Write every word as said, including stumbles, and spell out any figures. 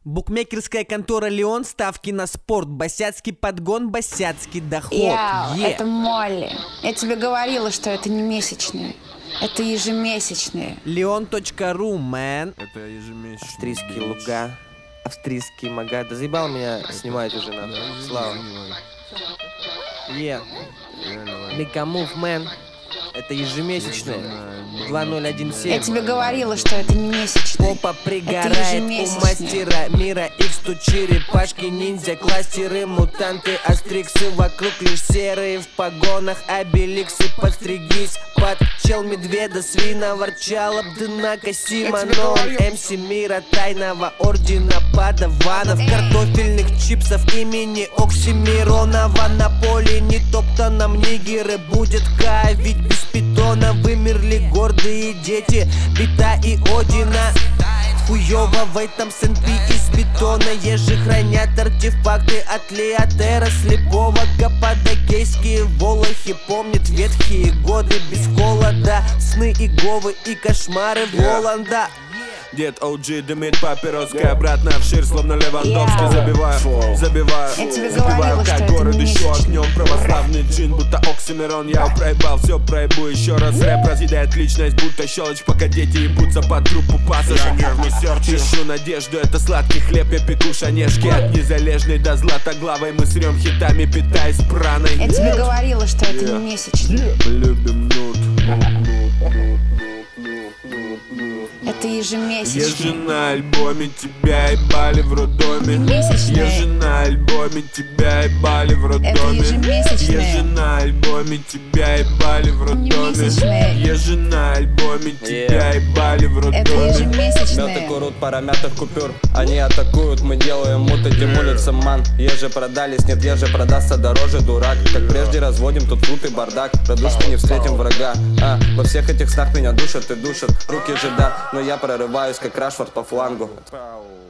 Букмекерская контора Леон, ставки на спорт, босяцкий подгон, босяцкий доход. Яу, yeah. это Молли. Я тебе говорила, что это не месячные. Это ежемесячные. Леон точка ру, мэн. Это ежемесячные. Австрийские луга, австрийские мага. Да заебал меня снимать уже, нахуй. Слава. Yeah. Мегамув, мэн. Это ежемесячные. два ноль один семь. Я тебе говорила, что это не месячные. Попа пригорает у мастера мира. Икс-то черепашки, ниндзя, кластеры, мутанты, астриксы. Вокруг лишь серые в погонах, обеликсы. Подстригись под чел медведа, свина, ворчала бдына Касима. Но он эм си мира, тайного ордена падаванов. Картофельных чипсов имени Оксимиронова. На поле не топтаном нигеры будет кайф, без питона вымерли гордые дети Бита и Одина. Хуёво в этом СНП из бетона. Ежи хранят артефакты от Леотера, слепого каппадокейские волохи помнят ветхие годы без холода, сны и говы и кошмары Воланда. Дед о джи дымит папироской, обратно вширь, словно Левандовский. Yeah. Забиваю, забиваю, Я тебе забиваю, говорила, как что город это не еще месячные. огнем. Православный джин, будто Оксимирон. Я проебал, все проебу еще раз. Рэп разъедает личность, будто щелочь, пока дети ебутся под трупу пассажа. Нервный сердце, ищу надежду, это сладкий хлеб. Я пеку шанешки от незалежной до златоглавой. Мы срем хитами, питаясь праной. Я тебе говорила, что это Yeah. не месячные. Мы любим нут. Это Я ежемесячные. же на альбоме, тебя ебали в роддоме. Месячные. Я же на альбоме, тебя ебали в роддоме. Это ежемесячные. Я же на альбоме, тебя ебали в роддоме. месячные. Я же на альбоме, тебя ебали в Это роддоме. Мёты ежемесячные. курут пара мятых купюр. Они атакуют, мы делаем муты, демолятся ман. Еже продались, нет, еже продастся дороже, дурак. Как прежде разводим тут фрут и бардак. Радушно не встретим врага. А, во всех этих снах меня душат и душат. Руки же да, но я прорываюсь, как Рашфорд по флангу.